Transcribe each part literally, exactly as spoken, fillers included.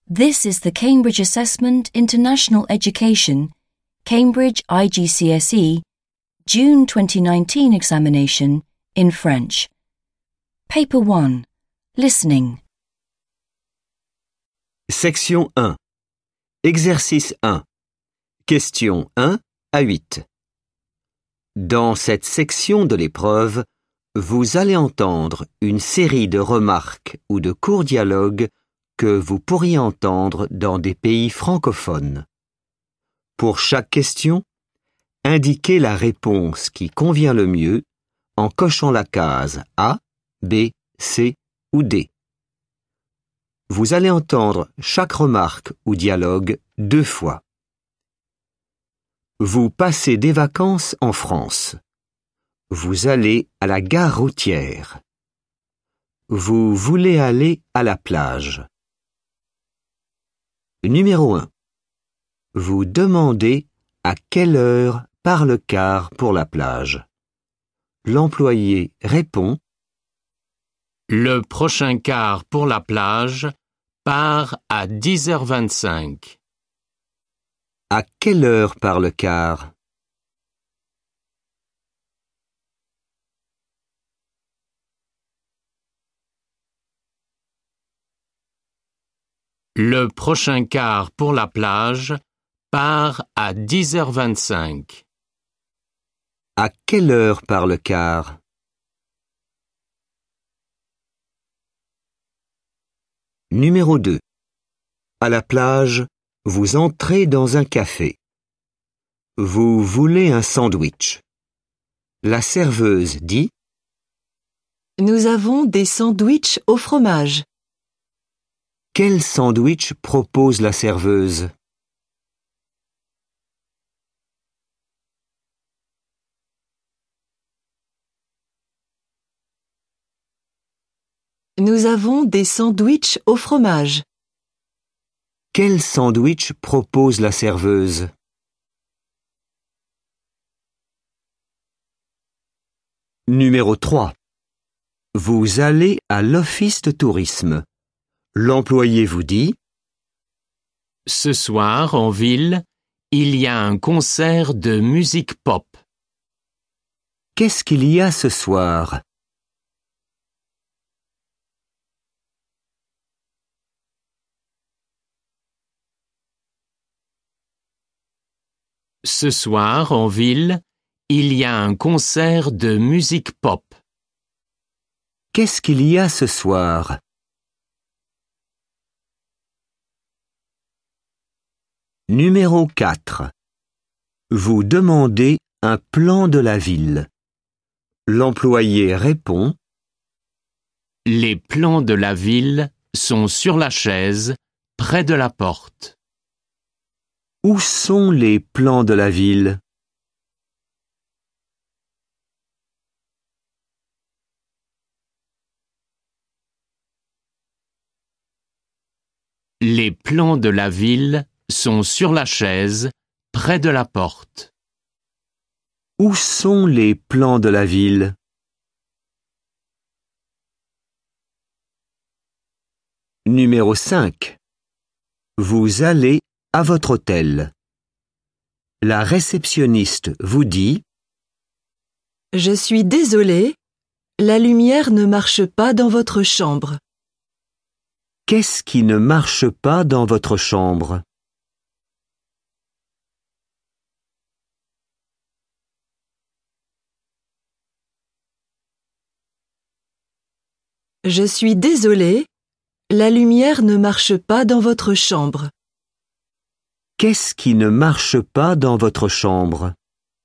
This is the Cambridge Assessment International Education, Cambridge I G C S E, June twenty nineteen examination in French. Paper one. Listening. Section un. Exercice un. Questions un à huit. Dans cette section de l'épreuve, vous allez entendre une série de remarques ou de courts dialogues que vous pourriez entendre dans des pays francophones. Pour chaque question, indiquez la réponse qui convient le mieux en cochant la case A, B, C ou D. Vous allez entendre chaque remarque ou dialogue deux fois. Vous passez des vacances en France. Vous allez à la gare routière. Vous voulez aller à la plage. Numéro un. Vous demandez à quelle heure part le car pour la plage. L'employé répond: Le prochain car pour la plage part à dix heures vingt-cinq. À quelle heure part le car? Le prochain car pour la plage part à dix heures vingt-cinq. À quelle heure part le car? Numéro deux. À la plage, vous entrez dans un café. Vous voulez un sandwich. La serveuse dit: Nous avons des sandwichs au fromage. Quel sandwich propose la serveuse? Nous avons des sandwichs au fromage. Quel sandwich propose la serveuse? Numéro trois. Vous allez à l'office de tourisme. L'employé vous dit: Ce soir, en ville, il y a un concert de musique pop. Qu'est-ce qu'il y a ce soir? Ce soir, en ville, il y a un concert de musique pop. Qu'est-ce qu'il y a ce soir? Numéro quatre. Vous demandez un plan de la ville. L'employé répond: Les plans de la ville sont sur la chaise, près de la porte. Où sont les plans de la ville? Les plans de la ville sont sur la chaise, près de la porte. Où sont les plans de la ville? Numéro cinq. Vous allez à votre hôtel. La réceptionniste vous dit: Je suis désolée, la lumière ne marche pas dans votre chambre. Qu'est-ce qui ne marche pas dans votre chambre? Je suis désolée, la lumière ne marche pas dans votre chambre. Qu'est-ce qui ne marche pas dans votre chambre?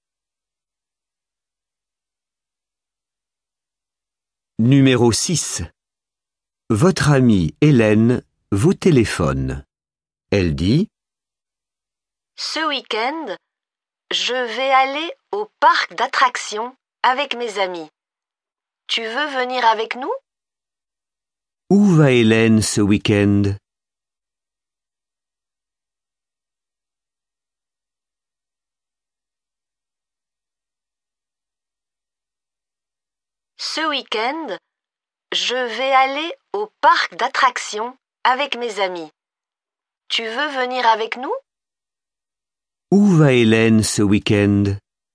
Numéro six. Votre amie Hélène vous téléphone. Elle dit: Ce week-end, je vais aller au parc d'attractions avec mes amis. Tu veux venir avec nous? Où va Hélène ce week-end? Ce week-end, je vais aller au parc d'attractions avec mes amis. Tu veux venir avec nous? Où va Hélène ce week-end?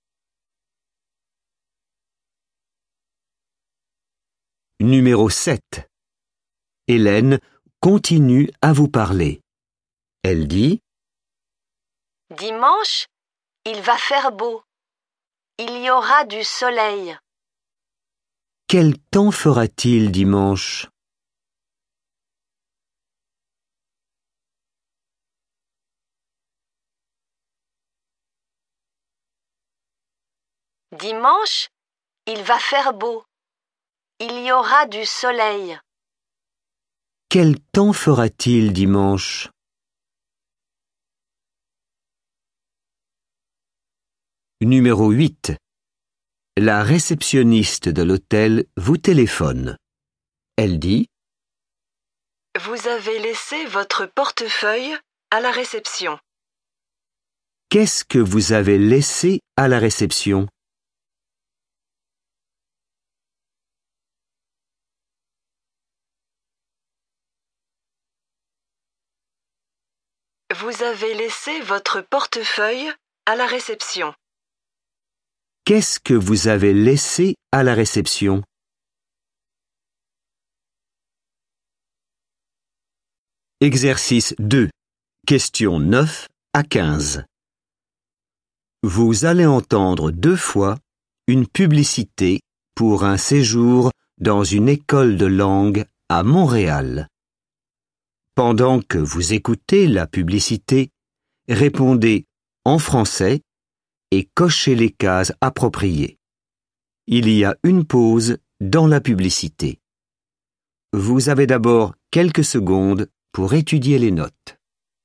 Numéro sept. Hélène continue à vous parler. Elle dit: Dimanche, il va faire beau. Il y aura du soleil. Quel temps fera-t-il dimanche? Dimanche, il va faire beau. Il y aura du soleil. Quel temps fera-t-il dimanche? Numéro huit. La réceptionniste de l'hôtel vous téléphone. Elle dit: Vous avez laissé votre portefeuille à la réception. Qu'est-ce que vous avez laissé à la réception? Vous avez laissé votre portefeuille à la réception. Qu'est-ce que vous avez laissé à la réception? Exercice deux. Questions neuf à quinze. Vous allez entendre deux fois une publicité pour un séjour dans une école de langue à Montréal. Pendant que vous écoutez la publicité, répondez en français et cochez les cases appropriées. Il y a une pause dans la publicité. Vous avez d'abord quelques secondes pour étudier les notes.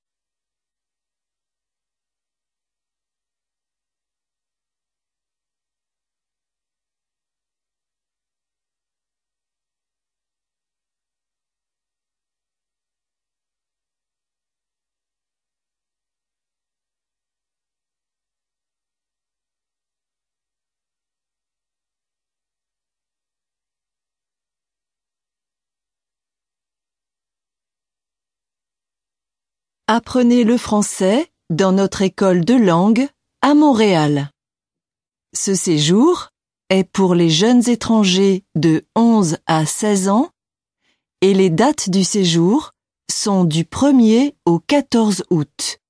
Apprenez le français dans notre école de langue à Montréal. Ce séjour est pour les jeunes étrangers de onze à seize ans et les dates du séjour sont du premier au quatorze août.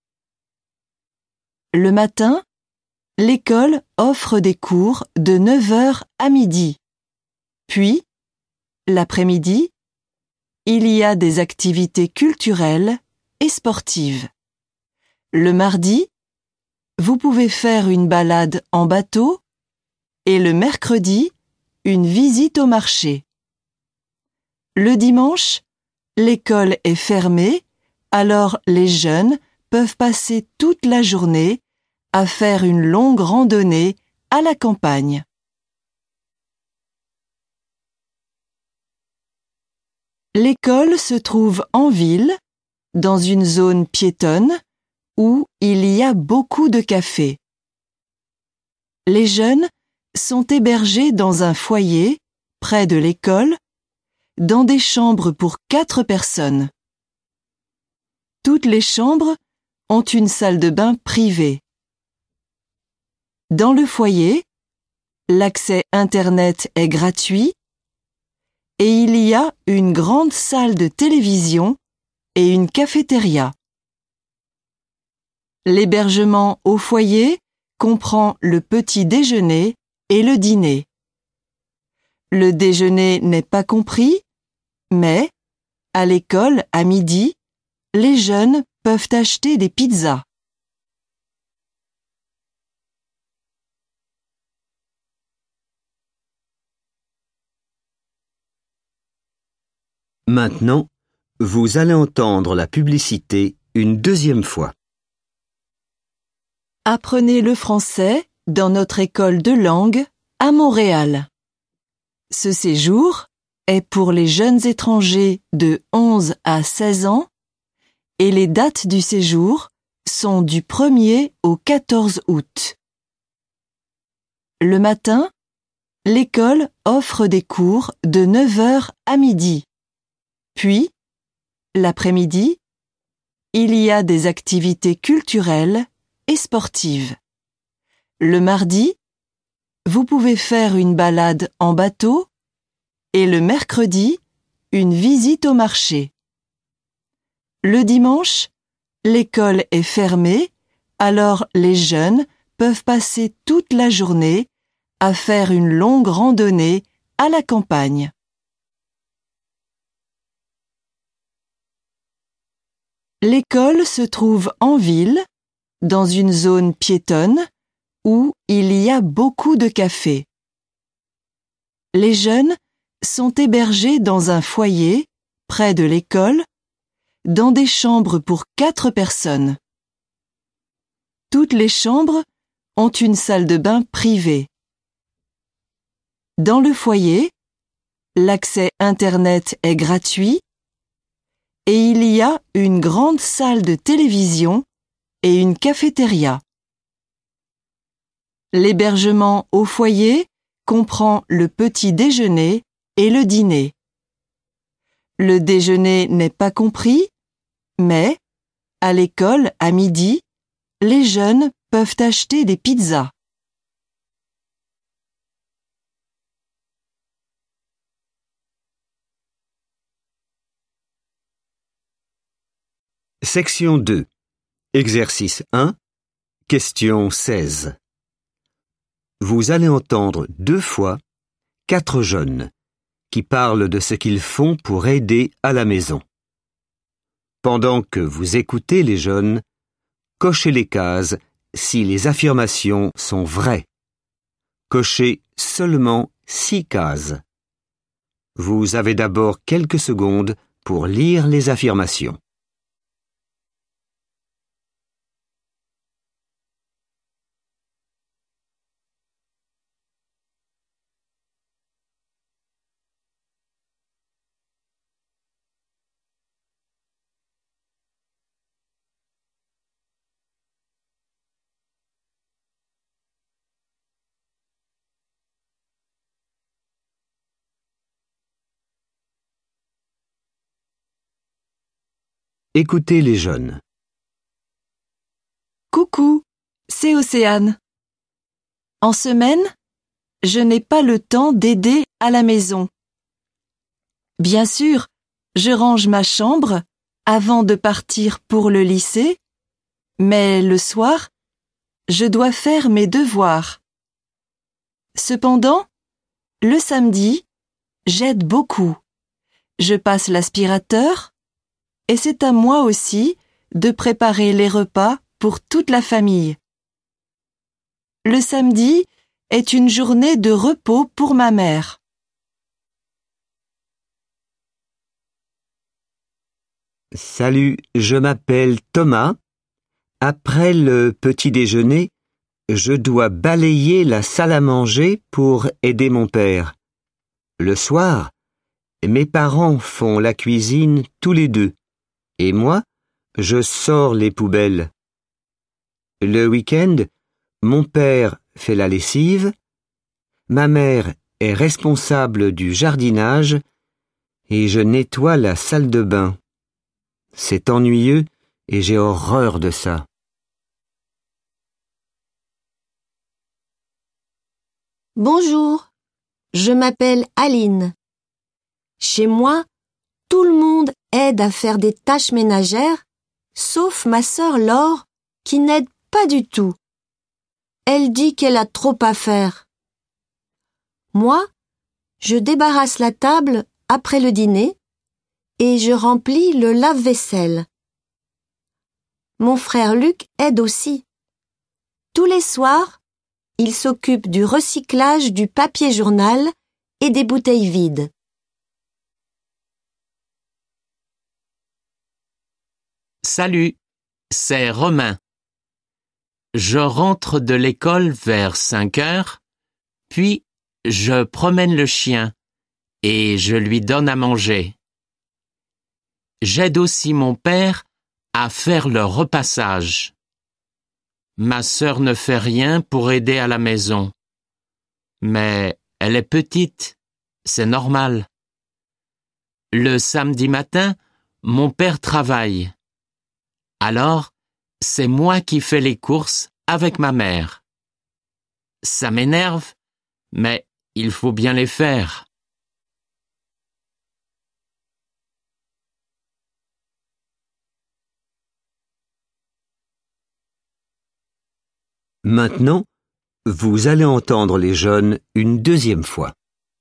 Le matin, l'école offre des cours de neuf heures à midi. Puis, l'après-midi, il y a des activités culturelles et sportives. Le mardi, vous pouvez faire une balade en bateau et le mercredi, une visite au marché. Le dimanche, l'école est fermée, alors les jeunes peuvent passer toute la journée à faire une longue randonnée à la campagne. L'école se trouve en ville, dans une zone piétonne où il y a beaucoup de cafés. Les jeunes sont hébergés dans un foyer près de l'école, dans des chambres pour quatre personnes. Toutes les chambres ont une salle de bain privée. Dans le foyer, l'accès Internet est gratuit et il y a une grande salle de télévision et une cafétéria. L'hébergement au foyer comprend le petit déjeuner et le dîner. Le déjeuner n'est pas compris, mais, à l'école, à midi, les jeunes peuvent acheter des pizzas. Maintenant, vous allez entendre la publicité une deuxième fois. Apprenez le français dans notre école de langue à Montréal. Ce séjour est pour les jeunes étrangers de onze à seize ans et les dates du séjour sont du premier au quatorze août. Le matin, l'école offre des cours de neuf heures à midi. Puis, l'après-midi, il y a des activités culturelles et sportives. Le mardi, vous pouvez faire une balade en bateau et le mercredi, une visite au marché. Le dimanche, l'école est fermée, alors les jeunes peuvent passer toute la journée à faire une longue randonnée à la campagne. L'école se trouve en ville, dans une zone piétonne, où il y a beaucoup de cafés. Les jeunes sont hébergés dans un foyer, près de l'école, dans des chambres pour quatre personnes. Toutes les chambres ont une salle de bain privée. Dans le foyer, l'accès Internet est gratuit et il y a une grande salle de télévision et une cafétéria. L'hébergement au foyer comprend le petit déjeuner et le dîner. Le déjeuner n'est pas compris, mais, à l'école, à midi, les jeunes peuvent acheter des pizzas. Section deux. Exercice un. Question seize. Vous allez entendre deux fois quatre jeunes qui parlent de ce qu'ils font pour aider à la maison. Pendant que vous écoutez les jeunes, cochez les cases si les affirmations sont vraies. Cochez seulement six cases. Vous avez d'abord quelques secondes pour lire les affirmations. Écoutez les jeunes. Coucou, c'est Océane. En semaine, je n'ai pas le temps d'aider à la maison. Bien sûr, je range ma chambre avant de partir pour le lycée, mais le soir, je dois faire mes devoirs. Cependant, le samedi, j'aide beaucoup. Je passe l'aspirateur et c'est à moi aussi de préparer les repas pour toute la famille. Le samedi est une journée de repos pour ma mère. Salut, je m'appelle Thomas. Après le petit déjeuner, je dois balayer la salle à manger pour aider mon père. Le soir, mes parents font la cuisine tous les deux. Et moi, je sors les poubelles. Le week-end, mon père fait la lessive, ma mère est responsable du jardinage et je nettoie la salle de bain. C'est ennuyeux et j'ai horreur de ça. Bonjour, je m'appelle Aline. Chez moi, tout le monde aide à faire des tâches ménagères, sauf ma sœur Laure, qui n'aide pas du tout. Elle dit qu'elle a trop à faire. Moi, je débarrasse la table après le dîner et je remplis le lave-vaisselle. Mon frère Luc aide aussi. Tous les soirs, il s'occupe du recyclage du papier journal et des bouteilles vides. Salut, c'est Romain. Je rentre de l'école vers cinq heures, puis je promène le chien et je lui donne à manger. J'aide aussi mon père à faire le repassage. Ma sœur ne fait rien pour aider à la maison. Mais elle est petite, c'est normal. Le samedi matin, mon père travaille. Alors, c'est moi qui fais les courses avec ma mère. Ça m'énerve, mais il faut bien les faire. Maintenant, vous allez entendre les jeunes une deuxième fois.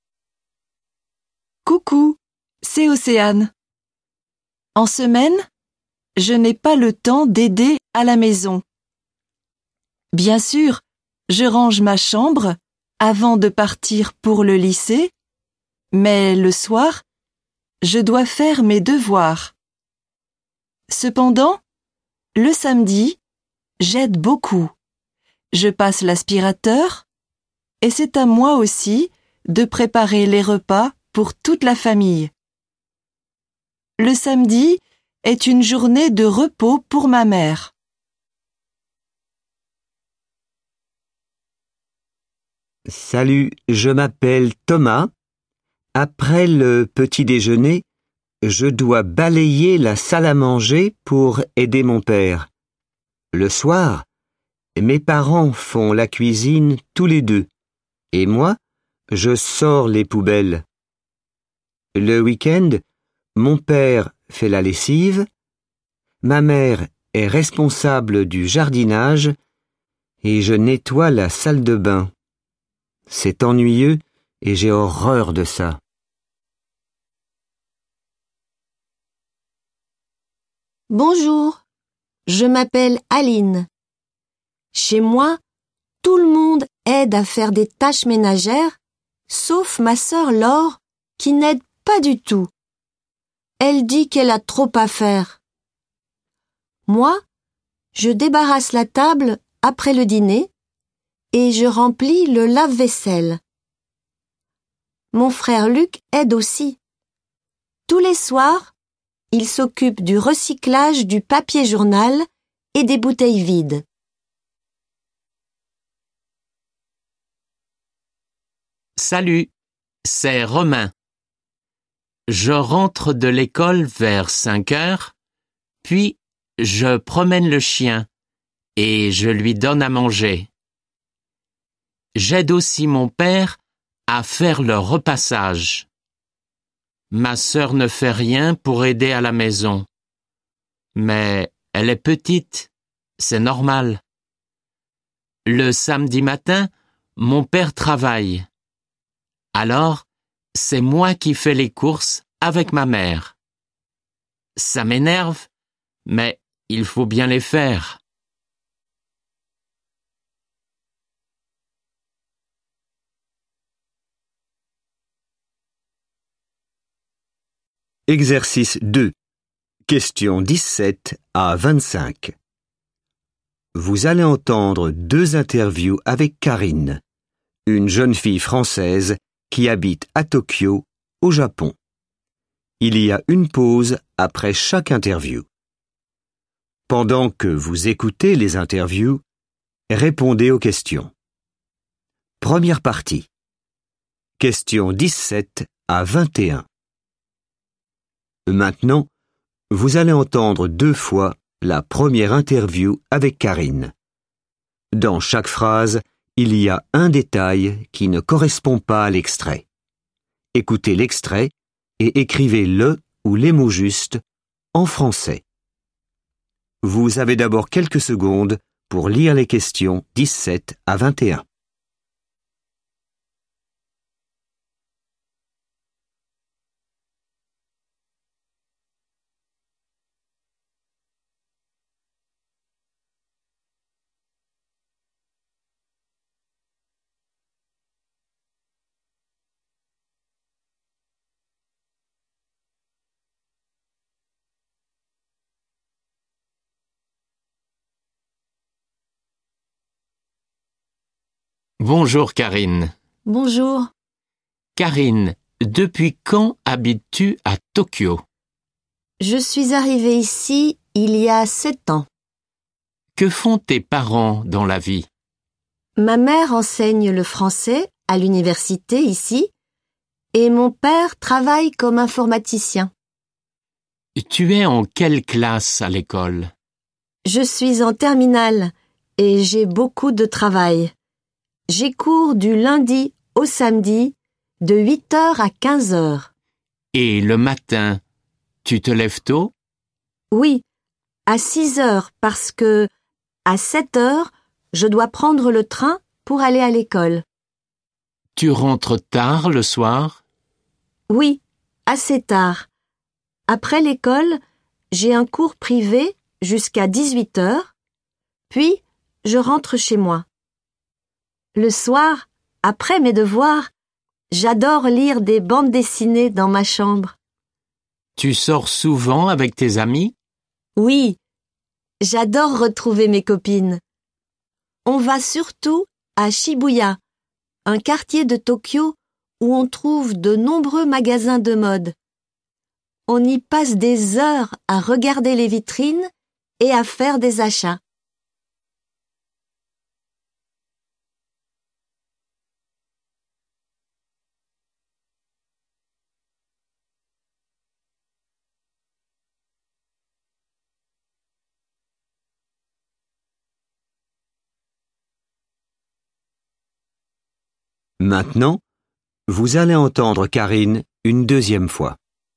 Coucou, c'est Océane. En semaine, je n'ai pas le temps d'aider à la maison. Bien sûr, je range ma chambre avant de partir pour le lycée, mais le soir, je dois faire mes devoirs. Cependant, le samedi, j'aide beaucoup. Je passe l'aspirateur et c'est à moi aussi de préparer les repas pour toute la famille. Le samedi est une journée de repos pour ma mère. Salut, je m'appelle Thomas. Après le petit déjeuner, je dois balayer la salle à manger pour aider mon père. Le soir, mes parents font la cuisine tous les deux, et moi, je sors les poubelles. Le week-end, mon père fait la lessive, ma mère est responsable du jardinage et je nettoie la salle de bain. C'est ennuyeux et j'ai horreur de ça. Bonjour, je m'appelle Aline. Chez moi, tout le monde aide à faire des tâches ménagères, sauf ma sœur Laure, qui n'aide pas du tout. Elle dit qu'elle a trop à faire. Moi, je débarrasse la table après le dîner et je remplis le lave-vaisselle. Mon frère Luc aide aussi. Tous les soirs, il s'occupe du recyclage du papier journal et des bouteilles vides. Salut, c'est Romain. Je rentre de l'école vers cinq heures, puis je promène le chien et je lui donne à manger. J'aide aussi mon père à faire le repassage. Ma sœur ne fait rien pour aider à la maison. Mais elle est petite, c'est normal. Le samedi matin, mon père travaille. Alors, c'est moi qui fais les courses avec ma mère. Ça m'énerve, mais il faut bien les faire. Exercice deux. Questions dix-sept à vingt-cinq. Vous allez entendre deux interviews avec Karine, une jeune fille française qui habite à Tokyo, au Japon. Il y a une pause après chaque interview. Pendant que vous écoutez les interviews, répondez aux questions. Première partie. Questions dix-sept à vingt et un. Maintenant, vous allez entendre deux fois la première interview avec Karine. Dans chaque phrase, il y a un détail qui ne correspond pas à l'extrait. Écoutez l'extrait et écrivez le ou les mots justes en français. Vous avez d'abord quelques secondes pour lire les questions dix-sept à vingt et un. Bonjour Karine. Bonjour. Karine, depuis quand habites-tu à Tokyo? Je suis arrivée ici il y a sept ans. Que font tes parents dans la vie? Ma mère enseigne le français à l'université ici et mon père travaille comme informaticien. Tu es en quelle classe à l'école? Je suis en terminale et j'ai beaucoup de travail. J'ai cours du lundi au samedi de huit heures à quinze heures. Et le matin, tu te lèves tôt? Oui, à six heures parce que à sept heures, je dois prendre le train pour aller à l'école. Tu rentres tard le soir? Oui, assez tard. Après l'école, j'ai un cours privé jusqu'à dix-huit heures, puis je rentre chez moi. Le soir, après mes devoirs, j'adore lire des bandes dessinées dans ma chambre. Tu sors souvent avec tes amis? Oui, j'adore retrouver mes copines. On va surtout à Shibuya, un quartier de Tokyo où on trouve de nombreux magasins de mode. On y passe des heures à regarder les vitrines et à faire des achats. Maintenant, vous allez entendre Karine une deuxième fois.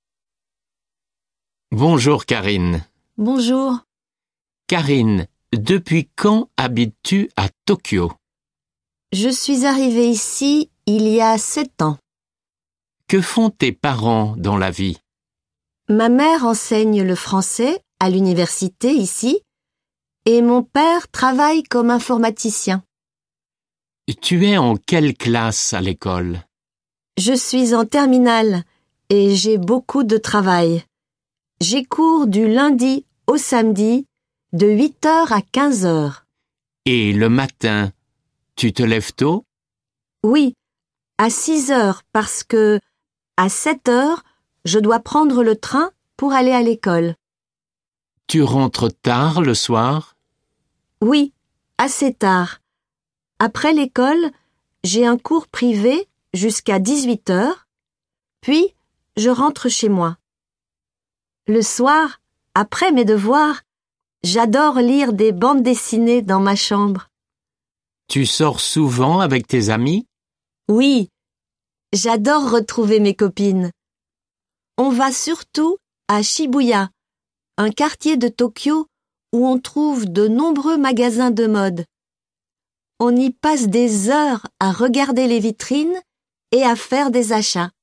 Bonjour Karine. Bonjour. Karine, depuis quand habites-tu à Tokyo? Je suis arrivée ici il y a sept ans. Que font tes parents dans la vie? Ma mère enseigne le français à l'université ici et mon père travaille comme informaticien. Tu es en quelle classe à l'école? Je suis en terminale et j'ai beaucoup de travail. J'ai cours du lundi au samedi de huit heures à quinze heures. Et le matin, tu te lèves tôt? Oui, à six heures parce que à sept heures, je dois prendre le train pour aller à l'école. Tu rentres tard le soir? Oui, assez tard. Après l'école, j'ai un cours privé jusqu'à dix-huit heures, puis je rentre chez moi. Le soir, après mes devoirs, j'adore lire des bandes dessinées dans ma chambre. Tu sors souvent avec tes amis? Oui, j'adore retrouver mes copines. On va surtout à Shibuya, un quartier de Tokyo où on trouve de nombreux magasins de mode. On y passe des heures à regarder les vitrines et à faire des achats.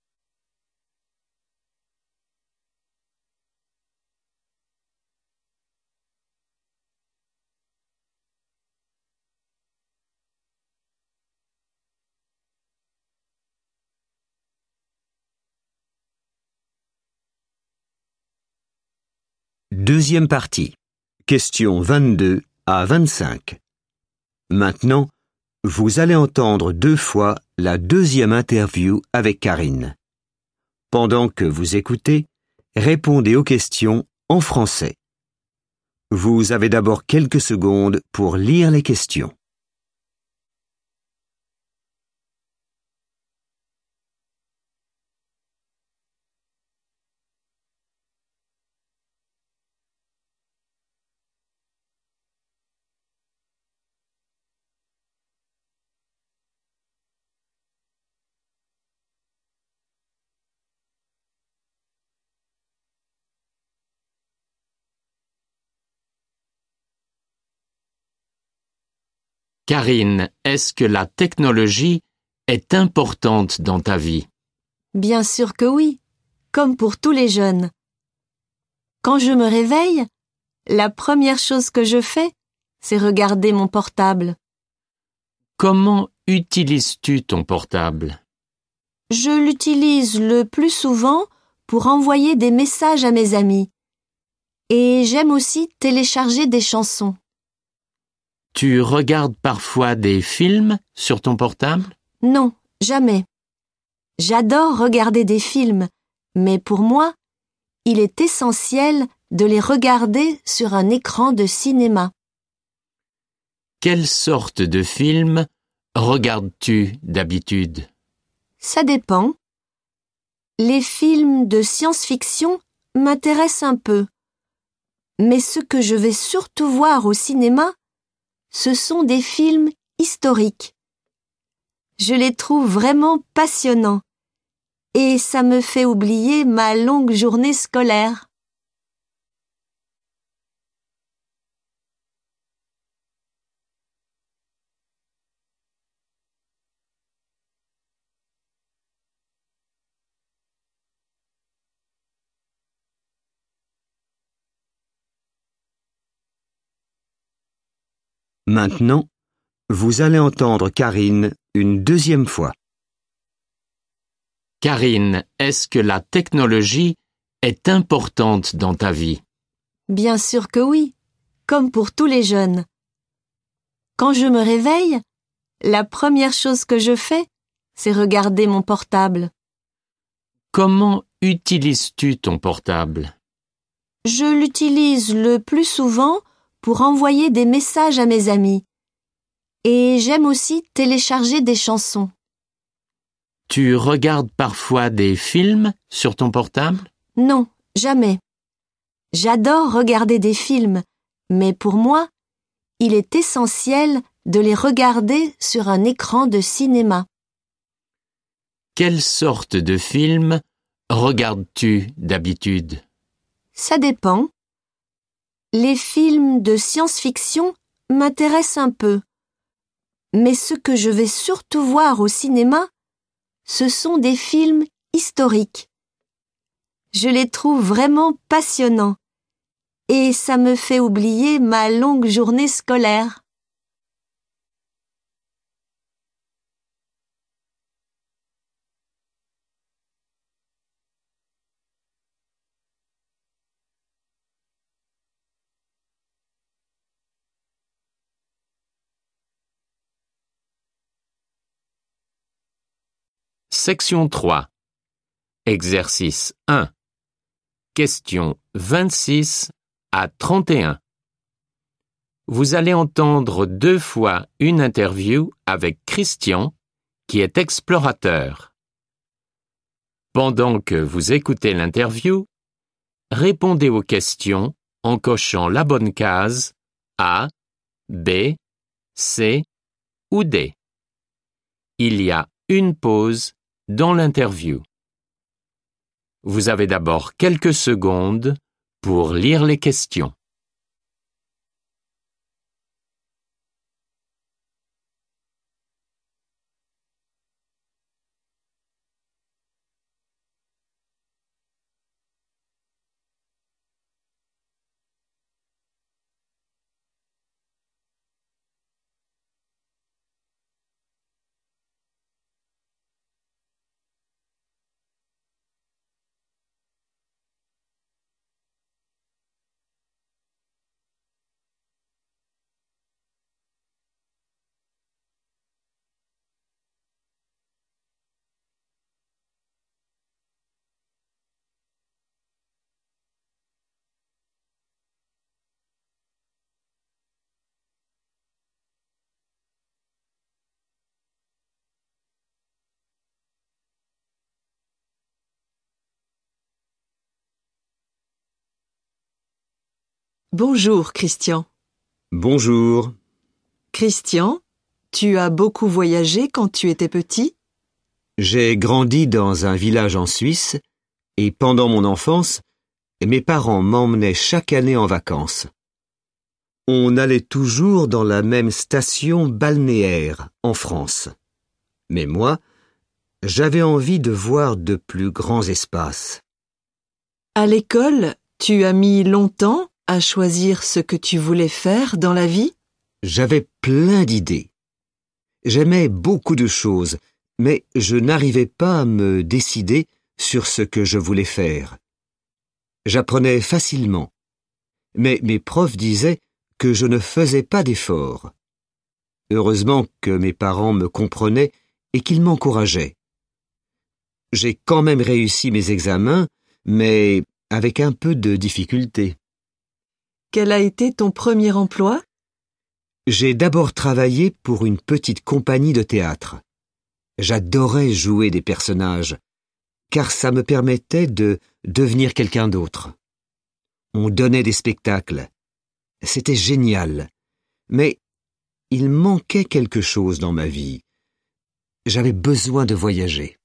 Deuxième partie. Questions vingt-deux à vingt-cinq. Maintenant, vous allez entendre deux fois la deuxième interview avec Karine. Pendant que vous écoutez, répondez aux questions en français. Vous avez d'abord quelques secondes pour lire les questions. Karine, est-ce que la technologie est importante dans ta vie? Bien sûr que oui, comme pour tous les jeunes. Quand je me réveille, la première chose que je fais, c'est regarder mon portable. Comment utilises-tu ton portable? Je l'utilise le plus souvent pour envoyer des messages à mes amis. Et j'aime aussi télécharger des chansons. Tu regardes parfois des films sur ton portable? Non, jamais. J'adore regarder des films, mais pour moi, il est essentiel de les regarder sur un écran de cinéma. Quelle sorte de film regardes-tu d'habitude? Ça dépend. Les films de science-fiction m'intéressent un peu. Mais ce que je vais surtout voir au cinéma, ce sont des films historiques. Je les trouve vraiment passionnants et ça me fait oublier ma longue journée scolaire. Maintenant, vous allez entendre Karine une deuxième fois. Karine, est-ce que la technologie est importante dans ta vie? Bien sûr que oui, comme pour tous les jeunes. Quand je me réveille, la première chose que je fais, c'est regarder mon portable. Comment utilises-tu ton portable? Je l'utilise le plus souvent pour envoyer des messages à mes amis. Et j'aime aussi télécharger des chansons. Tu regardes parfois des films sur ton portable? Non, jamais. J'adore regarder des films, mais pour moi, il est essentiel de les regarder sur un écran de cinéma. Quelle sorte de film regardes-tu d'habitude? Ça dépend. Les films de science-fiction m'intéressent un peu. Mais ce que je vais surtout voir au cinéma, ce sont des films historiques. Je les trouve vraiment passionnants et ça me fait oublier ma longue journée scolaire. Section trois. Exercice un. Questions vingt-six à trente et un. Vous allez entendre deux fois une interview avec Christian, qui est explorateur. Pendant que vous écoutez l'interview, répondez aux questions en cochant la bonne case A, B, C ou D. Il y a une pause dans l'interview. Vous avez d'abord quelques secondes pour lire les questions. Bonjour, Christian. Bonjour. Christian, tu as beaucoup voyagé quand tu étais petit? J'ai grandi dans un village en Suisse et pendant mon enfance, mes parents m'emmenaient chaque année en vacances. On allait toujours dans la même station balnéaire en France. Mais moi, j'avais envie de voir de plus grands espaces. À l'école, tu as mis longtemps à choisir ce que tu voulais faire dans la vie? J'avais plein d'idées. J'aimais beaucoup de choses, mais je n'arrivais pas à me décider sur ce que je voulais faire. J'apprenais facilement, mais mes profs disaient que je ne faisais pas d'efforts. Heureusement que mes parents me comprenaient et qu'ils m'encourageaient. J'ai quand même réussi mes examens, mais avec un peu de difficulté. Quel a été ton premier emploi? J'ai d'abord travaillé pour une petite compagnie de théâtre. J'adorais jouer des personnages, car ça me permettait de devenir quelqu'un d'autre. On donnait des spectacles. C'était génial. Mais il manquait quelque chose dans ma vie. J'avais besoin de voyager.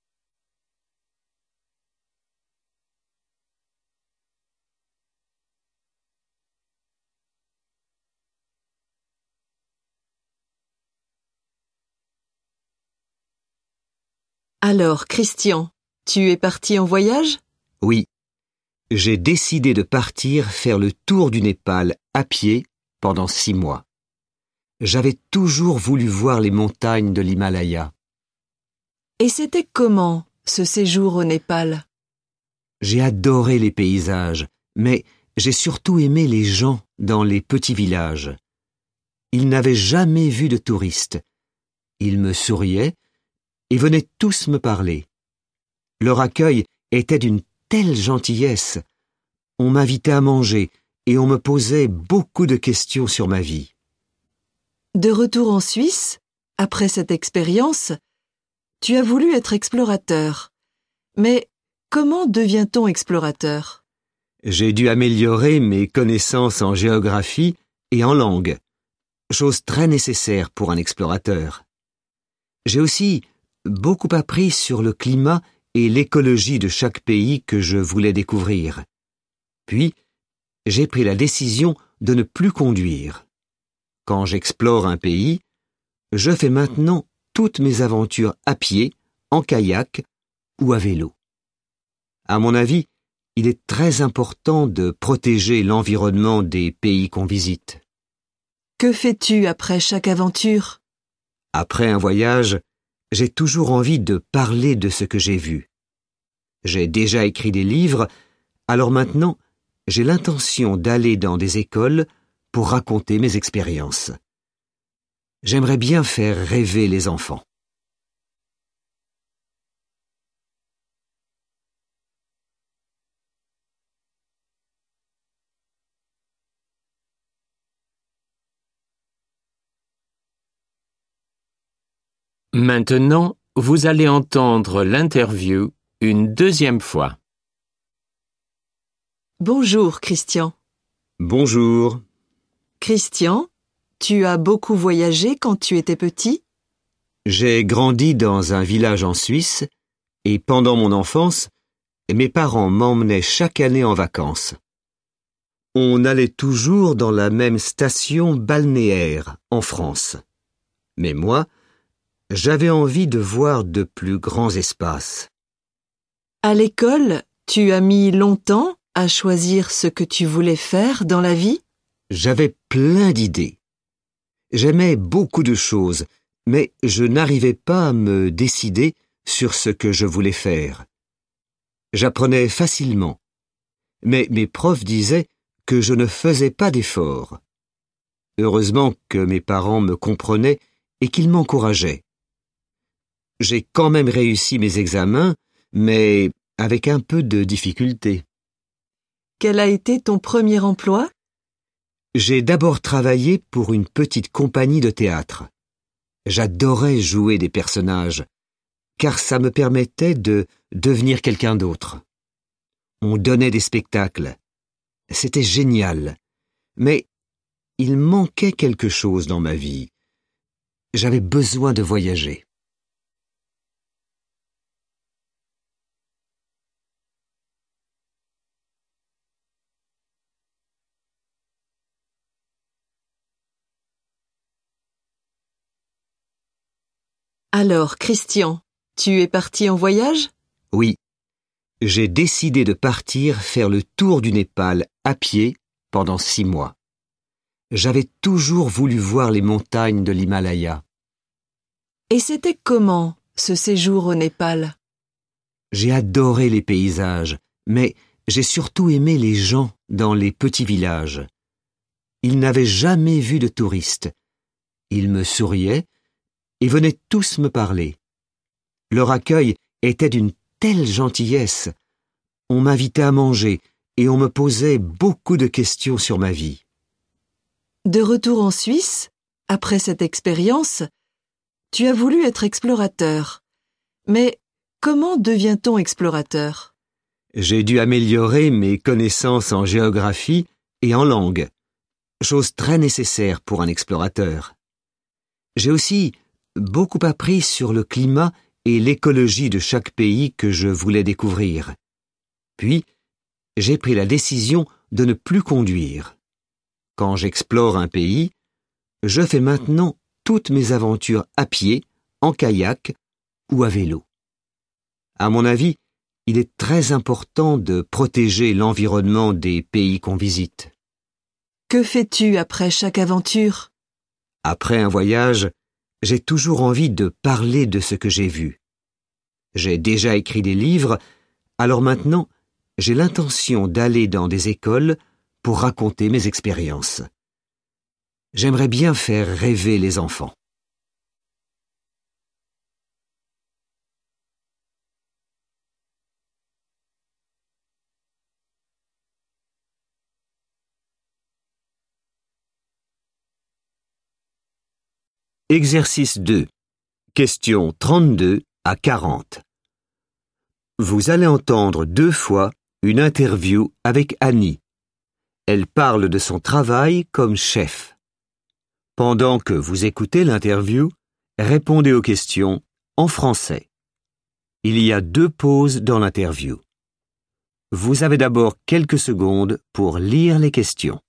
Alors, Christian, tu es parti en voyage? Oui, j'ai décidé de partir faire le tour du Népal à pied pendant six mois. J'avais toujours voulu voir les montagnes de l'Himalaya. Et c'était comment, ce séjour au Népal? J'ai adoré les paysages, mais j'ai surtout aimé les gens dans les petits villages. Ils n'avaient jamais vu de touristes. Ils me souriaient et venaient tous me parler. Leur accueil était d'une telle gentillesse. On m'invitait à manger et on me posait beaucoup de questions sur ma vie. De retour en Suisse, après cette expérience, tu as voulu être explorateur. Mais comment devient-on explorateur? J'ai dû améliorer mes connaissances en géographie et en langue, chose très nécessaire pour un explorateur. J'ai aussi beaucoup appris sur le climat et l'écologie de chaque pays que je voulais découvrir. Puis, j'ai pris la décision de ne plus conduire. Quand j'explore un pays, je fais maintenant toutes mes aventures à pied, en kayak ou à vélo. À mon avis, il est très important de protéger l'environnement des pays qu'on visite. Que fais-tu après chaque aventure? Après un voyage, j'ai toujours envie de parler de ce que j'ai vu. J'ai déjà écrit des livres, alors maintenant, j'ai l'intention d'aller dans des écoles pour raconter mes expériences. J'aimerais bien faire rêver les enfants. Maintenant, vous allez entendre l'interview une deuxième fois. Bonjour, Christian. Bonjour. Christian, tu as beaucoup voyagé quand tu étais petit? J'ai grandi dans un village en Suisse et pendant mon enfance, mes parents m'emmenaient chaque année en vacances. On allait toujours dans la même station balnéaire en France. Mais moi, j'avais envie de voir de plus grands espaces. À l'école, tu as mis longtemps à choisir ce que tu voulais faire dans la vie? J'avais plein d'idées. J'aimais beaucoup de choses, mais je n'arrivais pas à me décider sur ce que je voulais faire. J'apprenais facilement, mais mes profs disaient que je ne faisais pas d'efforts. Heureusement que mes parents me comprenaient et qu'ils m'encourageaient. J'ai quand même réussi mes examens, mais avec un peu de difficulté. Quel a été ton premier emploi? J'ai d'abord travaillé pour une petite compagnie de théâtre. J'adorais jouer des personnages, car ça me permettait de devenir quelqu'un d'autre. On donnait des spectacles. C'était génial. Mais il manquait quelque chose dans ma vie. J'avais besoin de voyager. Alors, Christian, tu es parti en voyage? Oui, j'ai décidé de partir faire le tour du Népal à pied pendant six mois. J'avais toujours voulu voir les montagnes de l'Himalaya. Et c'était comment, ce séjour au Népal? J'ai adoré les paysages, mais j'ai surtout aimé les gens dans les petits villages. Ils n'avaient jamais vu de touristes. Ils me souriaient et venaient tous me parler. Leur accueil était d'une telle gentillesse. On m'invitait à manger et on me posait beaucoup de questions sur ma vie. De retour en Suisse, après cette expérience, tu as voulu être explorateur. Mais comment devient-on explorateur? J'ai dû améliorer mes connaissances en géographie et en langue, chose très nécessaire pour un explorateur. J'ai aussi beaucoup appris sur le climat et l'écologie de chaque pays que je voulais découvrir. Puis, j'ai pris la décision de ne plus conduire. Quand j'explore un pays, je fais maintenant toutes mes aventures à pied, en kayak ou à vélo. À mon avis, il est très important de protéger l'environnement des pays qu'on visite. Que fais-tu après chaque aventure? Après un voyage, j'ai toujours envie de parler de ce que j'ai vu. J'ai déjà écrit des livres, alors maintenant, j'ai l'intention d'aller dans des écoles pour raconter mes expériences. J'aimerais bien faire rêver les enfants. Exercice deux. Questions trente-deux à quarante. Vous allez entendre deux fois une interview avec Annie. Elle parle de son travail comme chef. Pendant que vous écoutez l'interview, répondez aux questions en français. Il y a deux pauses dans l'interview. Vous avez d'abord quelques secondes pour lire les questions.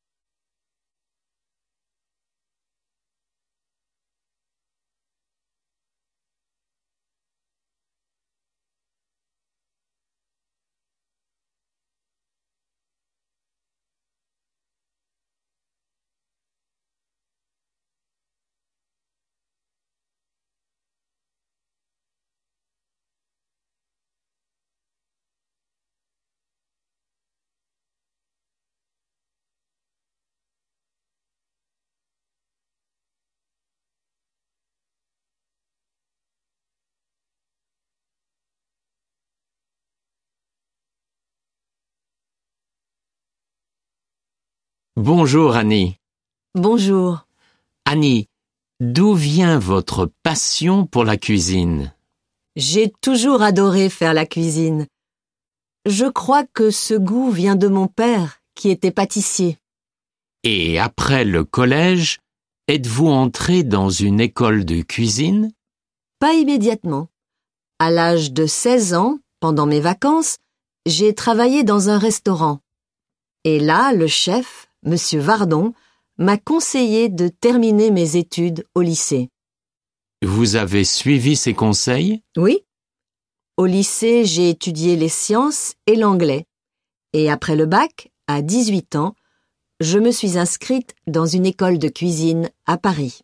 Bonjour Annie. Bonjour. Annie, d'où vient votre passion pour la cuisine? J'ai toujours adoré faire la cuisine. Je crois que ce goût vient de mon père, qui était pâtissier. Et après le collège, êtes-vous entrée dans une école de cuisine? Pas immédiatement. À l'âge de seize ans, pendant mes vacances, j'ai travaillé dans un restaurant. Et là, le chef, Monsieur Vardon, m'a conseillé de terminer mes études au lycée. Vous avez suivi ses conseils? Oui. Au lycée, j'ai étudié les sciences et l'anglais. Et après le bac, à dix-huit ans, je me suis inscrite dans une école de cuisine à Paris.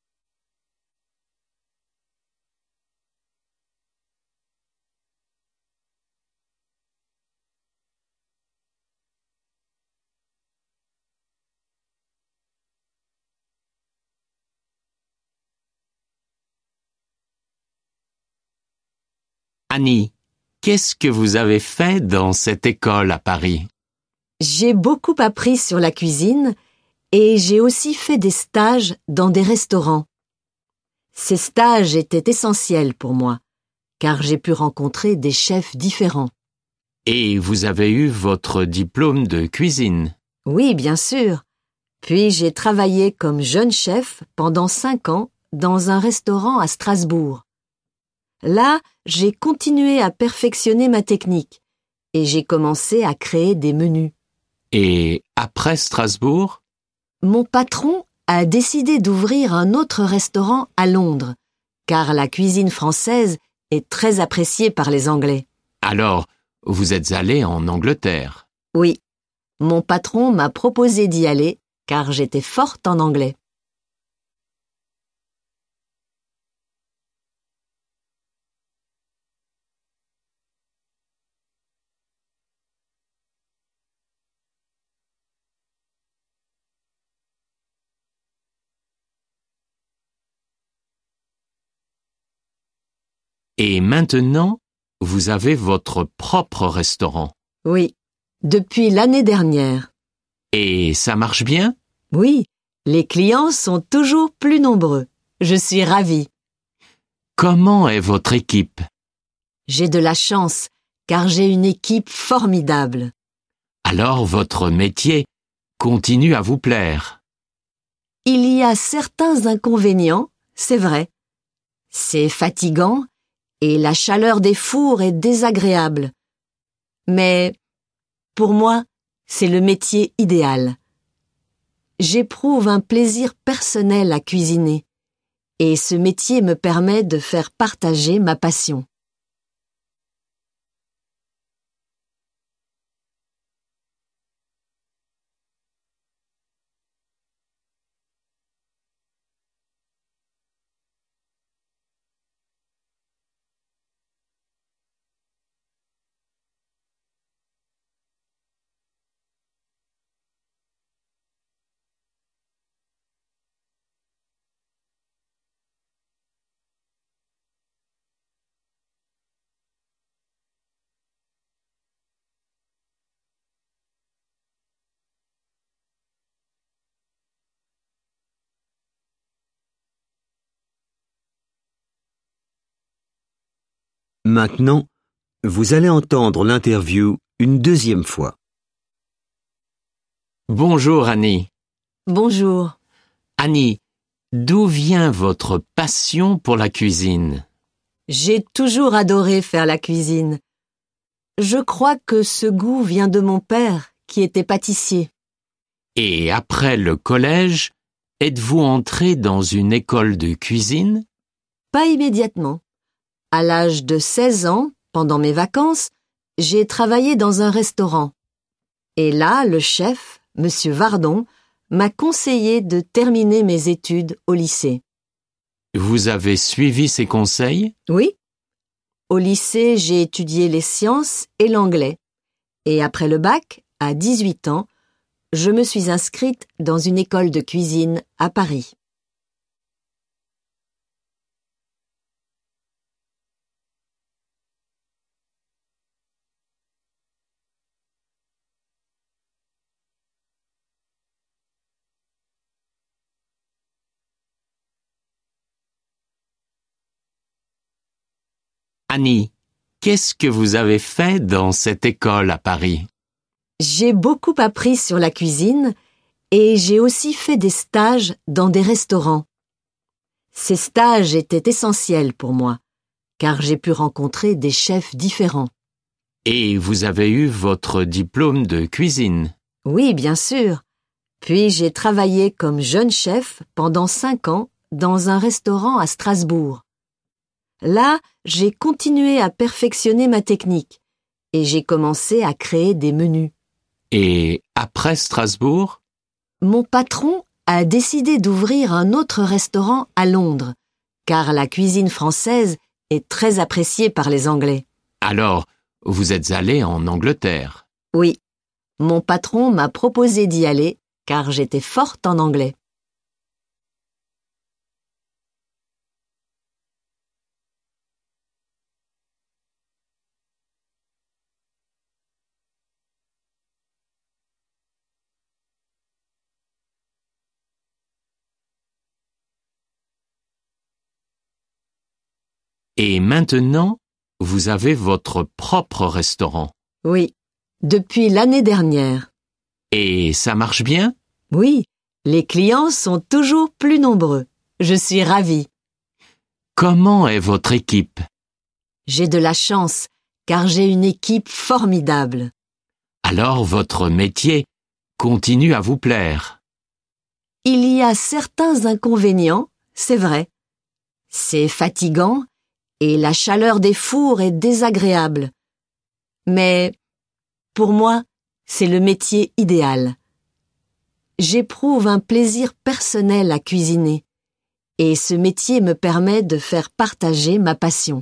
Annie, qu'est-ce que vous avez fait dans cette école à Paris? J'ai beaucoup appris sur la cuisine et j'ai aussi fait des stages dans des restaurants. Ces stages étaient essentiels pour moi, car j'ai pu rencontrer des chefs différents. Et vous avez eu votre diplôme de cuisine? Oui, bien sûr. Puis j'ai travaillé comme jeune chef pendant cinq ans dans un restaurant à Strasbourg. Là, j'ai continué à perfectionner ma technique et j'ai commencé à créer des menus. Et après Strasbourg? Mon patron a décidé d'ouvrir un autre restaurant à Londres, car la cuisine française est très appréciée par les Anglais. Alors, vous êtes allé en Angleterre? Oui, mon patron m'a proposé d'y aller, car j'étais forte en anglais. Et maintenant, vous avez votre propre restaurant. Oui, depuis l'année dernière. Et ça marche bien? Oui, les clients sont toujours plus nombreux. Je suis ravie. Comment est votre équipe? J'ai de la chance, car j'ai une équipe formidable. Alors votre métier continue à vous plaire. Il y a certains inconvénients, c'est vrai. C'est fatigant et la chaleur des fours est désagréable. Mais pour moi, c'est le métier idéal. J'éprouve un plaisir personnel à cuisiner et ce métier me permet de faire partager ma passion. Maintenant, vous allez entendre l'interview une deuxième fois. Bonjour Annie. Bonjour. Annie, d'où vient votre passion pour la cuisine? J'ai toujours adoré faire la cuisine. Je crois que ce goût vient de mon père, qui était pâtissier. Et après le collège, êtes-vous entré dans une école de cuisine? Pas immédiatement. À l'âge de seize ans, pendant mes vacances, j'ai travaillé dans un restaurant. Et là, le chef, Monsieur Vardon, m'a conseillé de terminer mes études au lycée. Vous avez suivi ses conseils? Oui. Au lycée, j'ai étudié les sciences et l'anglais. Et après le bac, à dix-huit ans, je me suis inscrite dans une école de cuisine à Paris. Annie, qu'est-ce que vous avez fait dans cette école à Paris? J'ai beaucoup appris sur la cuisine et j'ai aussi fait des stages dans des restaurants. Ces stages étaient essentiels pour moi, car j'ai pu rencontrer des chefs différents. Et vous avez eu votre diplôme de cuisine? Oui, bien sûr. Puis j'ai travaillé comme jeune chef pendant cinq ans dans un restaurant à Strasbourg. Là, j'ai continué à perfectionner ma technique et j'ai commencé à créer des menus. Et après Strasbourg? Mon patron a décidé d'ouvrir un autre restaurant à Londres, car la cuisine française est très appréciée par les Anglais. Alors, vous êtes allé en Angleterre? Oui, mon patron m'a proposé d'y aller, car j'étais forte en anglais. Et maintenant, vous avez votre propre restaurant. Oui, depuis l'année dernière. Et ça marche bien? Oui, les clients sont toujours plus nombreux. Je suis ravie. Comment est votre équipe? J'ai de la chance, car j'ai une équipe formidable. Alors votre métier continue à vous plaire. Il y a certains inconvénients, c'est vrai. C'est fatigant et la chaleur des fours est désagréable. Mais pour moi, c'est le métier idéal. J'éprouve un plaisir personnel à cuisiner et ce métier me permet de faire partager ma passion.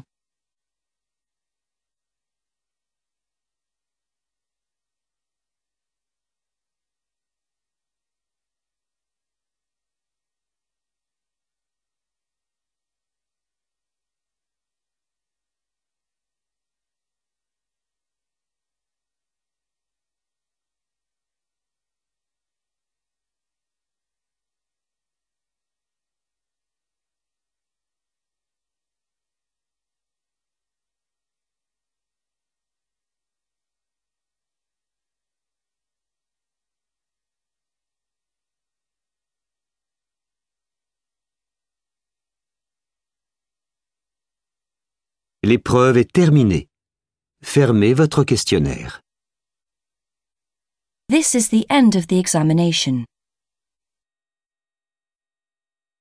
L'épreuve est terminée. Fermez votre questionnaire. This is the end of the examination.